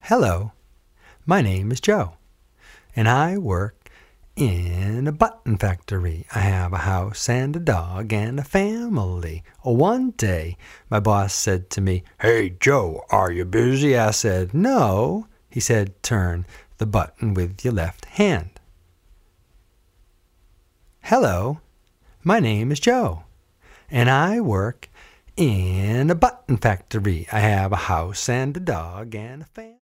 Hello, my name is Joe, and I work in a button factory. I have a house and a dog and a family. One day, my boss said to me, "Hey, Joe, are you busy?" I said, "No." He said, "Turn the button with your left hand." Hello, my name is Joe, and I work in a button factory. I have a house and a dog and a family.